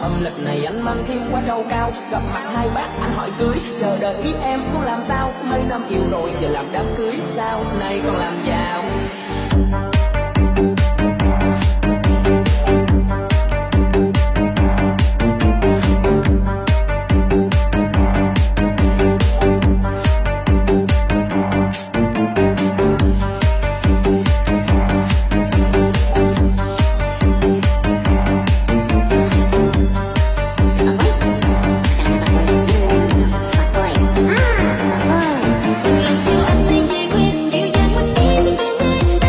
âm lịch này anh mang thêm quả trâu cao, gặp mặt hai bác anh hỏi cưới, chờ đợi ý em muốn làm sao, mấy năm yêu rồi giờ làm đám cưới sao, nay còn làm giàu. Yêu anh này dễ quên, yêu dàng quanh đi trên bên em.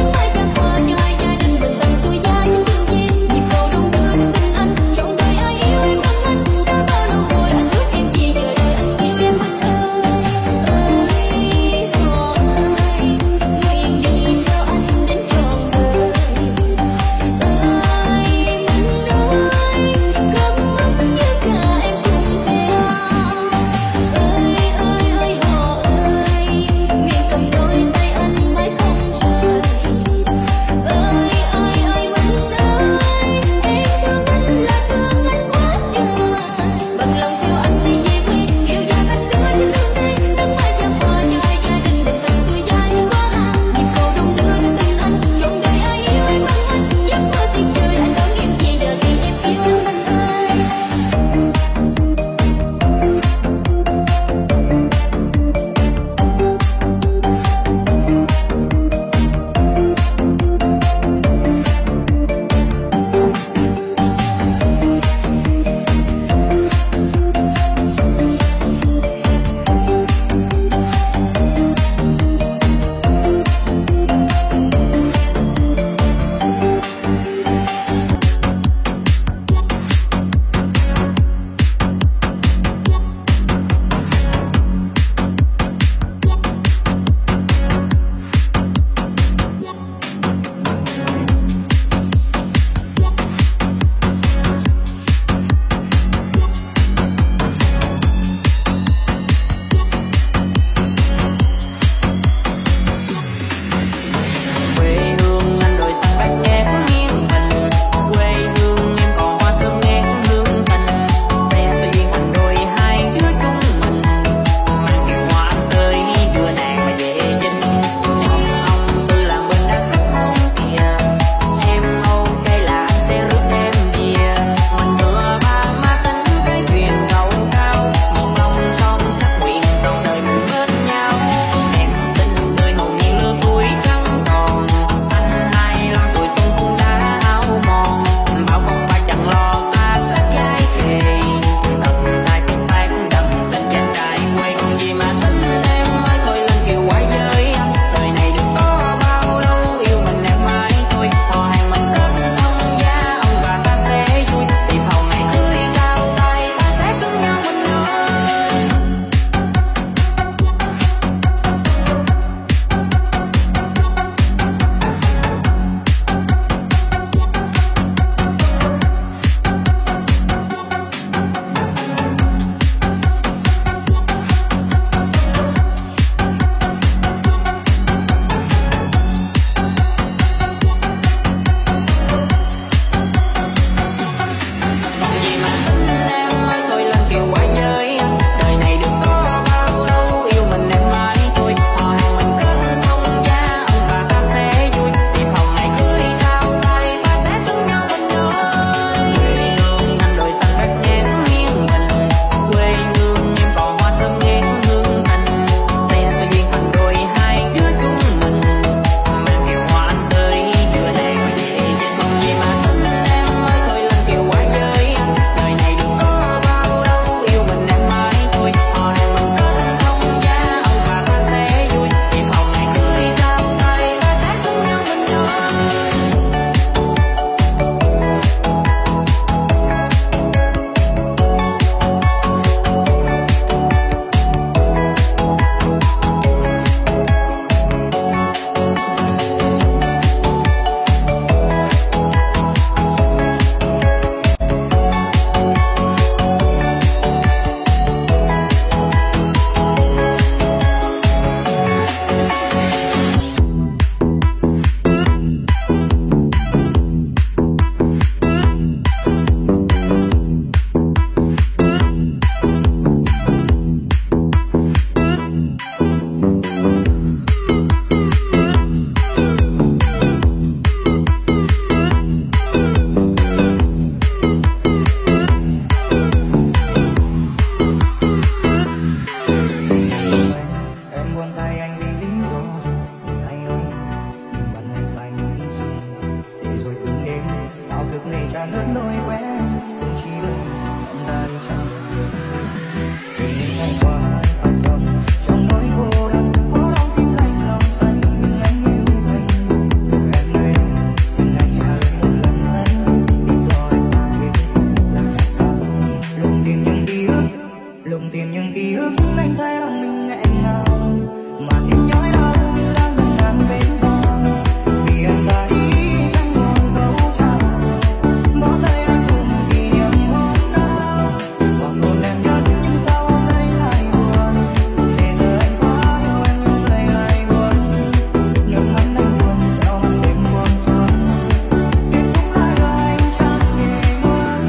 gian lớn đôi quen chỉ đợi em ra đi chăng. Ngày qua và sông trong nỗi cô đơn phố đông tim lạnh lòng say nhưng anh yêu anh dù em nơi đây xin anh trả lời một lần anh lý do anh mang đến là tại sao lùng tìm những ký ức anh thấy lòng mình nghẹn ngào mà tim nhói đau như đang ngừng ngàn bên gió vì anh ra đi chẳng còn câu chào bỏ rơi anh cùng kỷ niệm hôm nào hoàng hôn em nhất nhưng sao hôm nay lại buồn để giờ anh quá yêu em nhưng người lại buồn nước mắt anh buồn theo mặt đêm buông xuống kết thúc lại là anh chẳng hề muốn.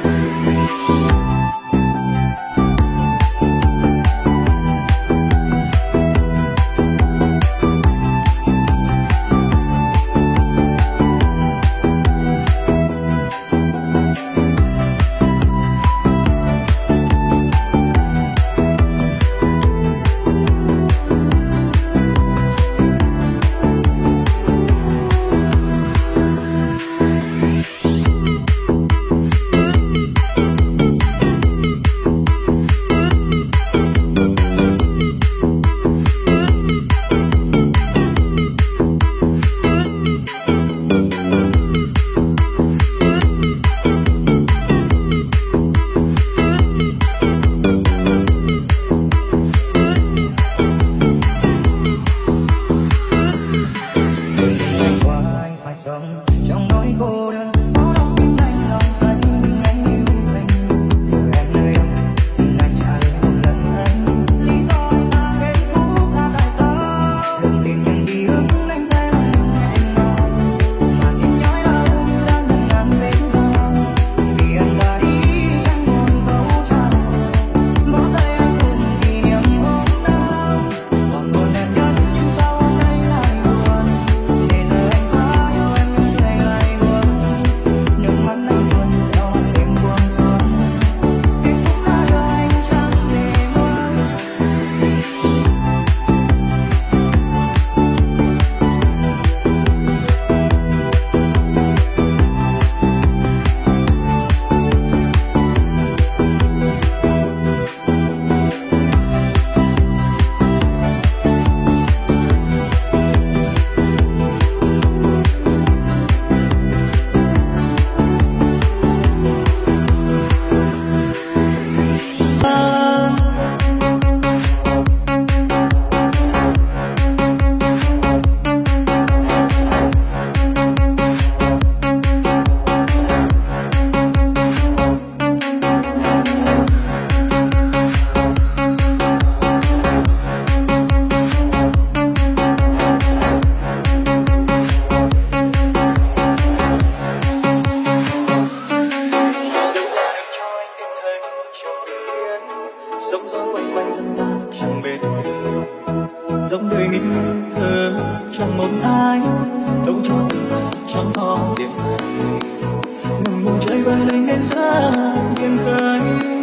Trong nỗi cô đơn phố đông tim lạnh lòng say nhưng anh yêu anh giờ em nơi đâu xin anh trả lời một lần anh lý do anh mang đến phút là tại sao đừng tìm những ký ức anh thấy lòng mình nghẹn ngào mà tim nhói đau như đang ngừng ngàn bên gió vì anh ra đi chẳng còn câu chào bỏ rơi anh cùng kỷ niệm hôm nào hoàng hôn em nhất nhưng sao hôm nay lại buồn để giờ anh quá yêu em nhưng người lại buồn nước mắt anh buồn theo mặt đêm buông xuống kết thúc là đời anh chẳng hề muốn. Sóng gió quanh quanh thân ta chẳng bên giống đời nghìn người thơ chẳng một ai đâu cho thân ta chẳng có điểm ngừng ngủ chơi vơi lên đến xa biển khơi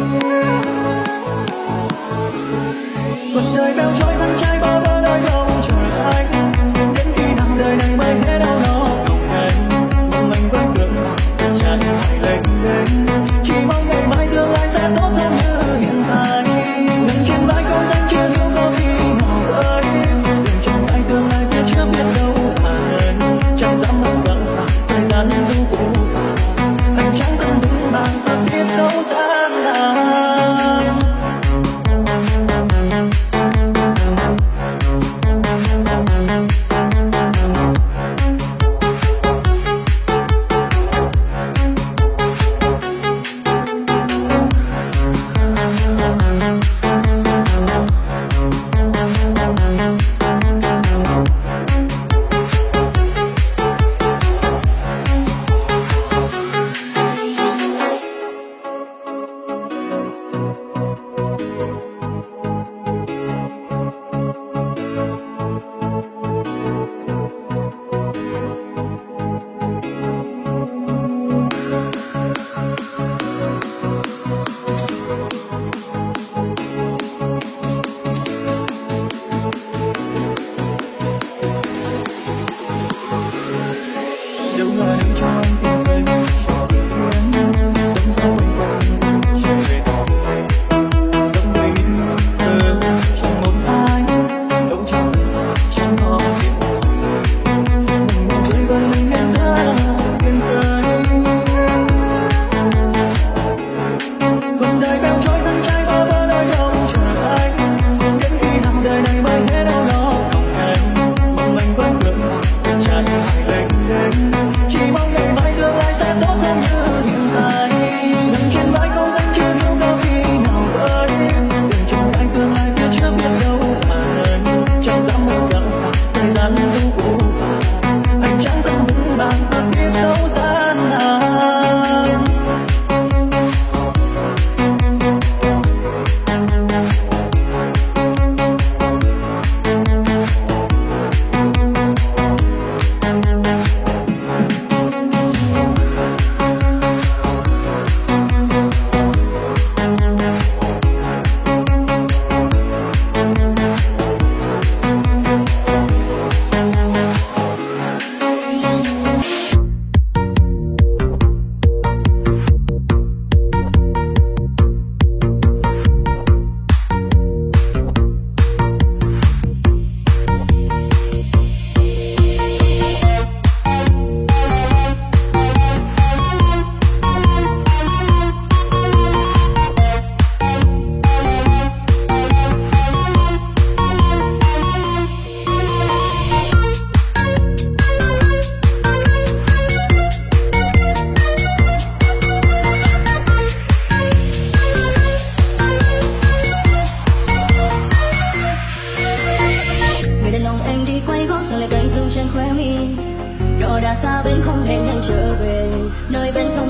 phần đời bèo trôi thân trai bao bơ nơi đâu chờ anh đến khi nào đời này mới hết đau nó lòng anh mong anh vẫn được chẳng phải lênh đênh chỉ mong ngày mai tương lai sẽ tốt hơn như hiện tại nằm trên vai không gian chưa yêu có khi nào ơi đừng trong ai tương lai phía trước biết đâu là anh chẳng dám mong gắng xa thời gian du phụ anh chẳng cần vững vàng ta biết dấu gian nào.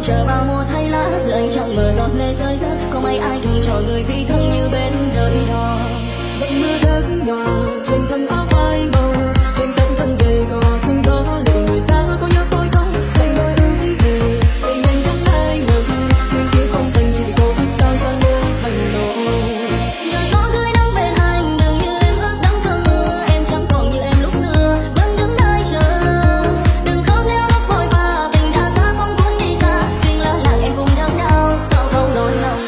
chờ bao mùa thay lá, giữa anh chẳng mờ giọt lệ rơi rớt. Có mấy ai thương cho người vì thân như bên đời đó. Giọt mưa rớt nhỏ trên thân áo phai màu, trên tấm thân gầy gò sương gió lệ người xa. Có nhớ tôi không? Anh nói ước thề tình anh chẳng ai ngờ, duyên kia không thành chỉ vì cô ước tan ra nơi thành nỗi. Nhờ gió tươi nắng bên anh, đừng như em ước nắng cơn mưa. Em chẳng còn như em lúc xưa, vẫn đứng đây chờ. Đừng khóc nếu lúc vội vã, tình đã xa xong cuốn đi xa. Riêng lỡ làng em cùng đớn đau, sao không nỗi lòng.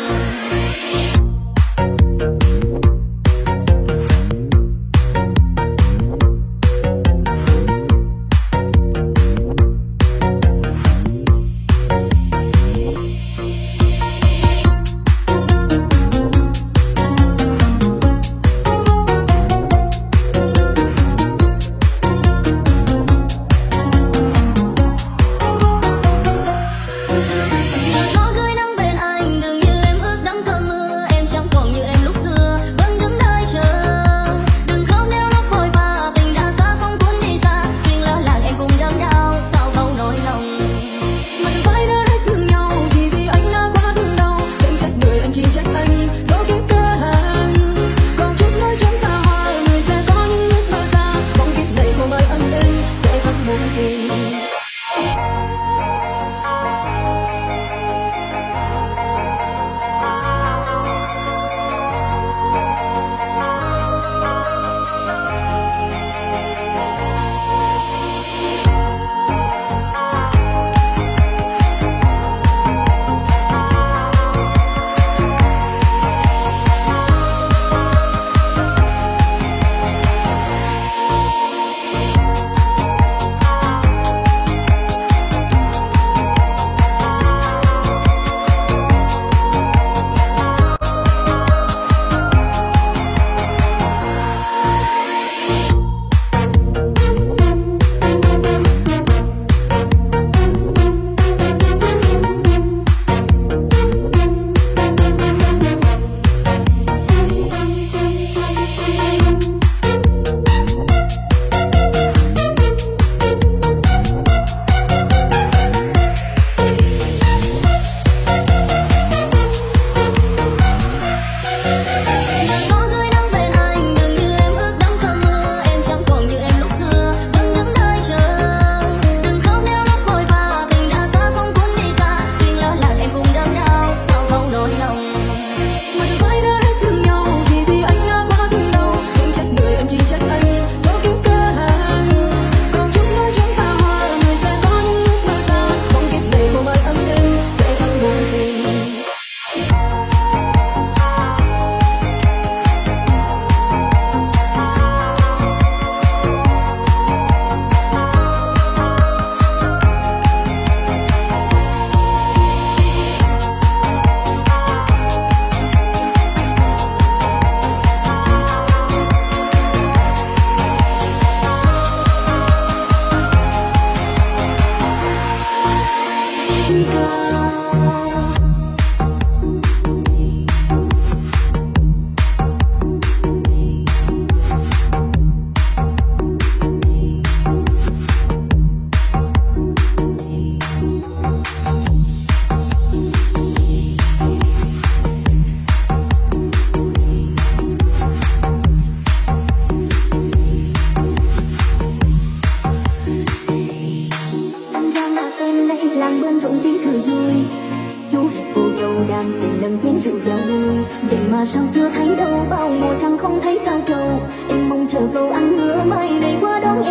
Sao chưa thấy đâu, bao mùa trăng không thấy cao trầu. Em mong chờ câu anh hứa mai này qua đón